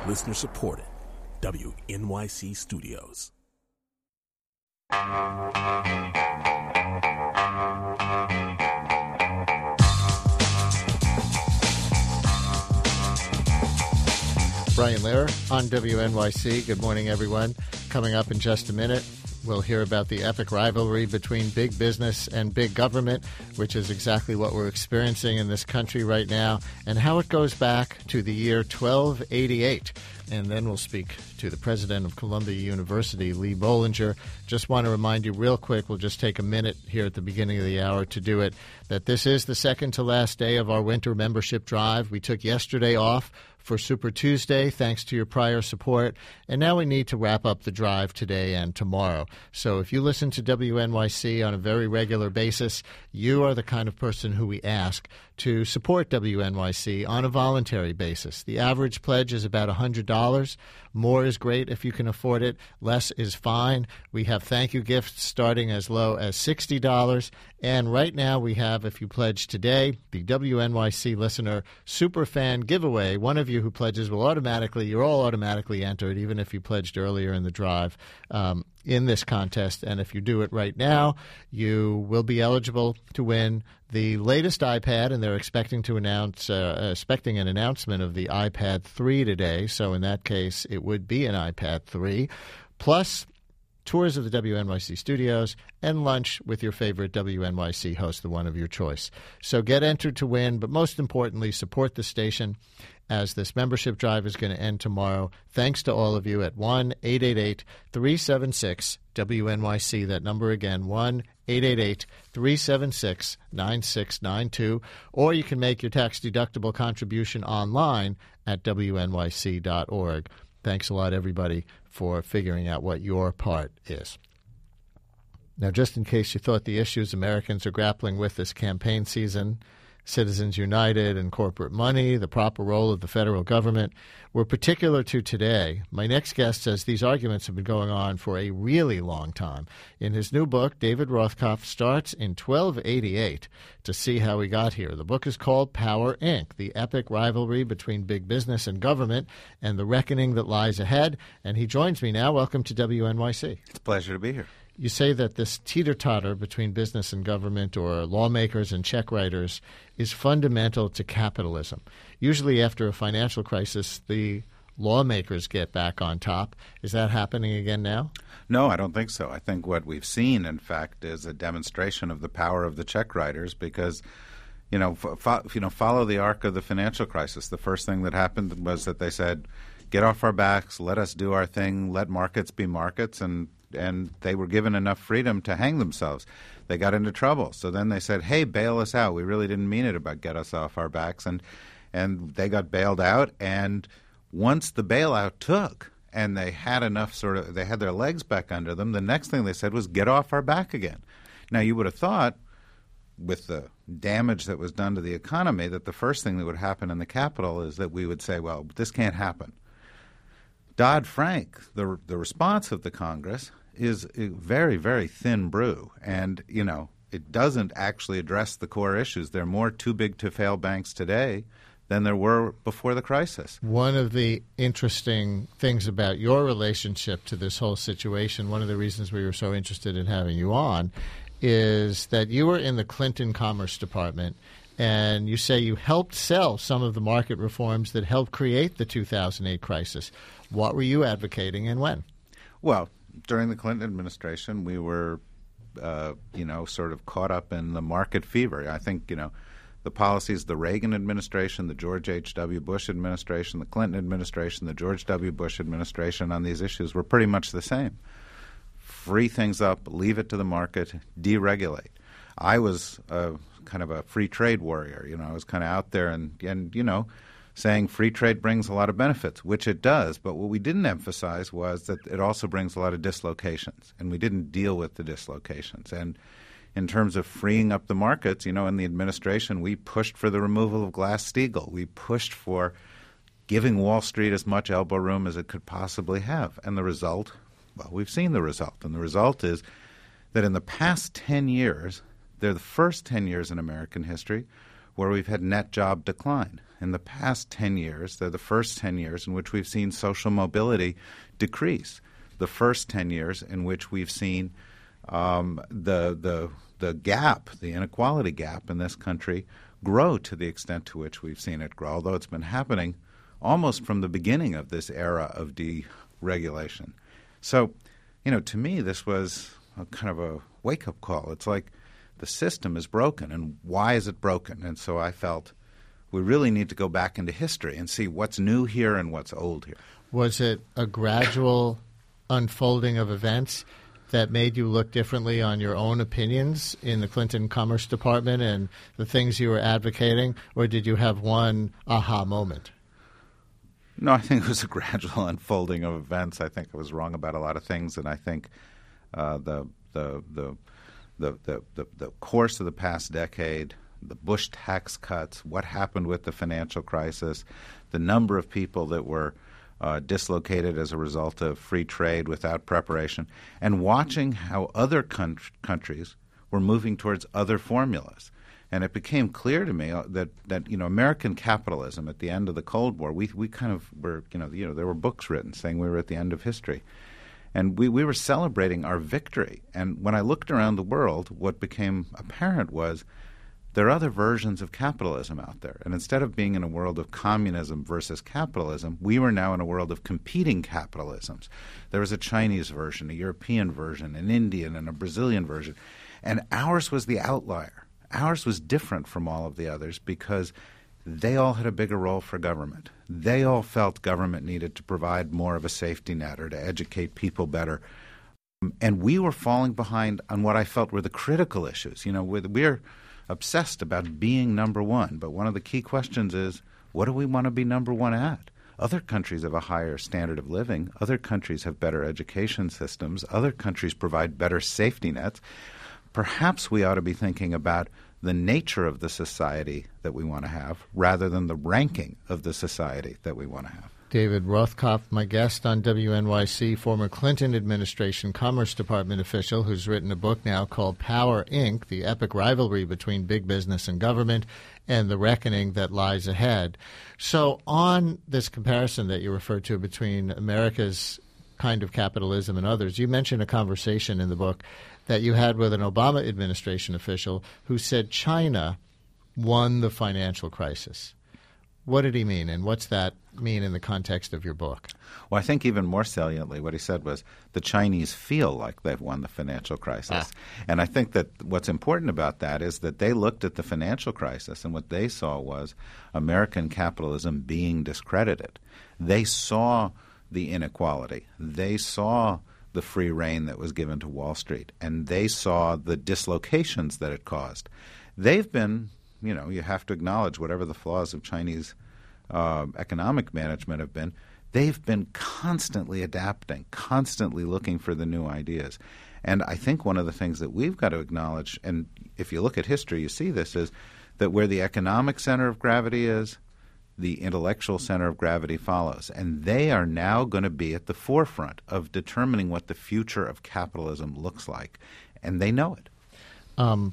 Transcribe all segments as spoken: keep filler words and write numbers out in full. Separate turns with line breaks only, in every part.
Listener supported. W N Y C Studios.
Brian Lehrer on W N Y C. Good morning, everyone. Coming up in just a minute, we'll hear about the epic rivalry between big business and big government, which is exactly what we're experiencing in this country right now, and how it goes back to the year twelve eighty-eight. And then we'll speak to the president of Columbia University, Lee Bollinger. Just want to remind you real quick, we'll just take a minute here at the beginning of the hour to do it, that this is the second to last day of our winter membership drive. We took yesterday off for Super Tuesday, thanks to your prior support. And now we need to wrap up the drive today and tomorrow. So if you listen to W N Y C on a very regular basis, you are the kind of person who we ask to support W N Y C on a voluntary basis. The average pledge is about one hundred dollars. More is great if you can afford it. Less is fine. We have thank you gifts starting as low as sixty dollars. And right now we have, if you pledge today, the W N Y C Listener Superfan Giveaway. One of you who pledges will automatically, you're all automatically entered, even if you pledged earlier in the drive, um, in this contest. And if you do it right now, you will be eligible to win the latest iPad, and they're expecting to announce, uh, expecting an announcement of the iPad three today. So in that case, it would be an iPad three, plus tours of the W N Y C studios, and lunch with your favorite W N Y C host, the one of your choice. So get entered to win, but most importantly, support the station as this membership drive is going to end tomorrow. Thanks to all of you at one eight eight eight, three seven six, W N Y C. That number again, one eight eight eight, three seven six, nine six nine two. Or you can make your tax-deductible contribution online at W N Y C dot org. Thanks a lot, everybody, for figuring out what your part is. Now, just in case you thought the issues Americans are grappling with this campaign season, Citizens United and corporate money, the proper role of the federal government, were particular to today. My next guest says these arguments have been going on for a really long time. In his new book, David Rothkopf starts in twelve eighty-eight to see how we got here. The book is called Power, Incorporated, The Epic Rivalry Between Big Business and Government and the Reckoning That Lies Ahead. And he joins me now. Welcome to W N Y C.
It's a pleasure to be here.
You say that this teeter-totter between business and government, or lawmakers and check writers, is fundamental to capitalism. Usually after a financial crisis, the lawmakers get back on top. Is that happening again now?
No, I don't think so. I think what we've seen, in fact, is a demonstration of the power of the check writers because, you know, fo- you know, follow the arc of the financial crisis. The first thing that happened was that they said, get off our backs, let us do our thing, let markets be markets, and and they were given enough freedom to hang themselves. They got into trouble. So then they said, hey, bail us out. We really didn't mean it about get us off our backs. And and they got bailed out. And once the bailout took and they had enough sort of – they had their legs back under them, the next thing they said was get off our back again. Now, you would have thought with the damage that was done to the economy that the first thing that would happen in the Capitol is that we would say, well, this can't happen. Dodd-Frank, the the response of the Congress is a very, very thin brew. And, you know, it doesn't actually address the core issues. There are more too-big-to-fail banks today than there were before the crisis.
One of the interesting things about your relationship to this whole situation, one of the reasons we were so interested in having you on, is that you were in the Clinton Commerce Department, and you say you helped sell some of the market reforms that helped create the two thousand eight crisis. What were you advocating and when?
Well, during the Clinton administration, we were, uh, you know, sort of caught up in the market fever. I think, you know, the policies, the Reagan administration, the George H W. Bush administration, the Clinton administration, the George W. Bush administration on these issues were pretty much the same. Free things up, leave it to the market, deregulate. I was uh, kind of a free trade warrior. You know, I was kind of out there and, and, you know, saying free trade brings a lot of benefits, which it does. But what we didn't emphasize was that it also brings a lot of dislocations, and we didn't deal with the dislocations. And in terms of freeing up the markets, you know, in the administration, we pushed for the removal of Glass-Steagall. We pushed for giving Wall Street as much elbow room as it could possibly have. And the result, well, we've seen the result. And the result is that in the past ten years, they're the first ten years in American history where we've had net job decline. in the past ten years, they're the first ten years in which we've seen social mobility decrease. The first ten years in which we've seen um, the the the gap, the inequality gap in this country grow to the extent to which we've seen it grow, although it's been happening almost from the beginning of this era of deregulation. So, you know, to me, this was a kind of a wake-up call. It's like the system is broken, and why is it broken? And so I felt we really need to go back into history and see what's new here and what's old here.
Was it a gradual unfolding of events that made you look differently on your own opinions in the Clinton Commerce Department and the things you were advocating, or did you have one aha moment?
No, I think it was a gradual unfolding of events. I think I was wrong about a lot of things, and I think uh, the, the the the the the the course of the past decade, the Bush tax cuts, what happened with the financial crisis, the number of people that were Uh, dislocated as a result of free trade without preparation, and watching how other con- countries were moving towards other formulas. And it became clear to me that, that you know, American capitalism at the end of the Cold War, we we kind of were, you know, you know, there were books written saying we were at the end of history. And we, we were celebrating our victory. And when I looked around the world, what became apparent was there are other versions of capitalism out there. And instead of being in a world of communism versus capitalism, we were now in a world of competing capitalisms. There was a Chinese version, a European version, an Indian, and a Brazilian version. And ours was the outlier. Ours was different from all of the others because they all had a bigger role for government. They all felt government needed to provide more of a safety net or to educate people better. And we were falling behind on what I felt were the critical issues. You know, we're obsessed about being number one. But one of the key questions is, what do we want to be number one at? Other countries have a higher standard of living. Other countries have better education systems. Other countries provide better safety nets. Perhaps we ought to be thinking about the nature of the society that we want to have rather than the ranking of the society that we want to have.
David Rothkopf, my guest on W N Y C, former Clinton administration Commerce Department official who's written a book now called Power, Incorporated, The Epic Rivalry Between Big Business and Government and the Reckoning That Lies Ahead. So on this comparison that you referred to between America's kind of capitalism and others, you mentioned a conversation in the book that you had with an Obama administration official who said China won the financial crisis. What did he mean, and what's that mean in the context of your book?
Well, I think even more saliently what he said was the Chinese feel like they've won the financial crisis. Ah. And I think that what's important about that is that they looked at the financial crisis, and what they saw was American capitalism being discredited. They saw the inequality. They saw the free rein that was given to Wall Street, and they saw the dislocations that it caused. They've been, you know, you have to acknowledge whatever the flaws of Chinese uh, economic management have been, they've been constantly adapting, constantly looking for the new ideas. And I think one of the things that we've got to acknowledge, and if you look at history, you see this, is that where the economic center of gravity is, the intellectual center of gravity follows. And they are now going to be at the forefront of determining what the future of capitalism looks like. And they know it.
Um,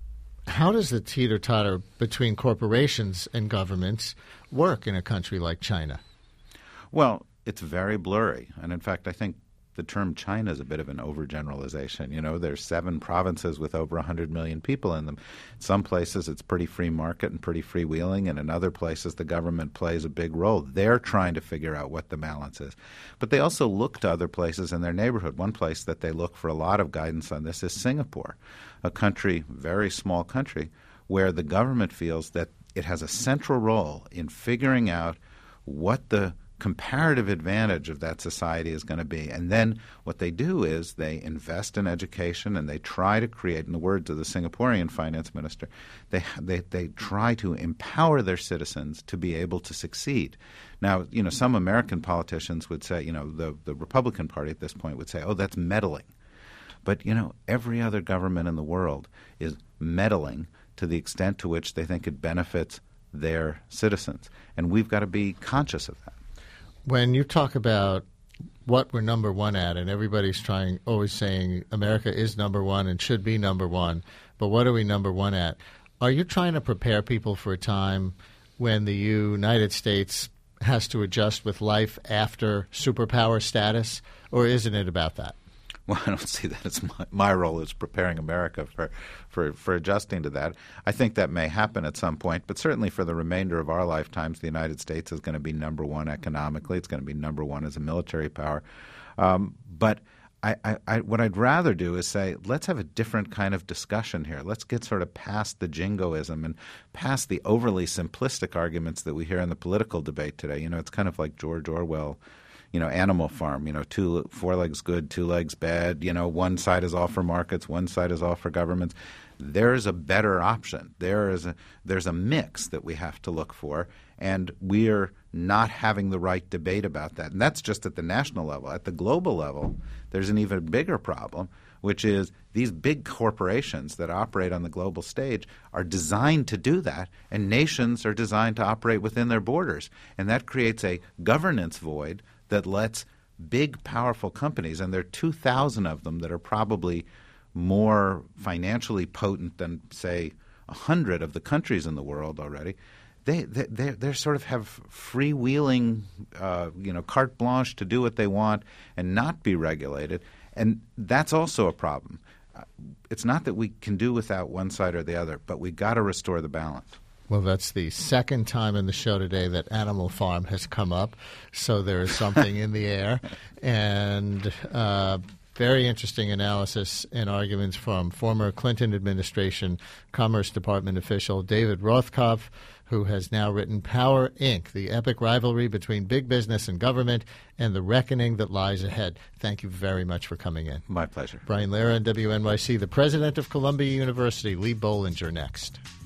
how does the teeter-totter between corporations and governments work in a country like China?
Well, it's very blurry. And in fact, I think the term China is a bit of an overgeneralization. You know, there's seven provinces with over one hundred million people in them. In some places it's pretty free market and pretty freewheeling, and in other places the government plays a big role. They're trying to figure out what the balance is. But they also look to other places in their neighborhood. One place that they look for a lot of guidance on this is Singapore, a country, very small country, where the government feels that it has a central role in figuring out what the comparative advantage of that society is going to be. And then what they do is they invest in education, and they try to create, in the words of the Singaporean finance minister, they they they try to empower their citizens to be able to succeed. Now, you know, some American politicians would say, you know, the, the Republican Party at this point would say, oh, that's meddling. But, you know, every other government in the world is meddling to the extent to which they think it benefits their citizens. And we've got to be conscious of that.
When you talk about what we're number one at, and everybody's trying, always saying America is number one and should be number one, but what are we number one at? Are you trying to prepare people for a time when the United States has to adjust with life after superpower status, or isn't it about that?
Well, I don't see that as my, my role is preparing America for, for, for adjusting to that. I think that may happen at some point, but certainly for the remainder of our lifetimes, the United States is going to be number one economically. It's going to be number one as a military power. Um, but I, I, I, what I'd rather do is say, let's have a different kind of discussion here. Let's get sort of past the jingoism and past the overly simplistic arguments that we hear in the political debate today. You know, it's kind of like George Orwell, you know, Animal Farm, you know, two, four legs good, two legs bad. You know, one side is all for markets, one side is all for governments. There's a better option. There is a, there's a mix that we have to look for, and we're not having the right debate about that. And that's just at the national level. At the global level, there's an even bigger problem, which is these big corporations that operate on the global stage are designed to do that, and nations are designed to operate within their borders. And that creates a governance void that lets big, powerful companies, and there are two thousand of them that are probably more financially potent than, say, one hundred of the countries in the world already. They they they they sort of have freewheeling, uh, you know, carte blanche to do what they want and not be regulated, and that's also a problem. Uh, it's not that we can do without one side or the other, but we got to restore the balance.
Well, that's the second time in the show today that Animal Farm has come up, so there is something in the air. And uh, very interesting analysis and arguments from former Clinton administration Commerce Department official David Rothkopf, who has now written Power, Incorporated, the epic rivalry between big business and government and the reckoning that lies ahead. Thank you very much for coming in.
My pleasure.
Brian Lehrer on W N Y C, the president of Columbia University, Lee Bollinger next.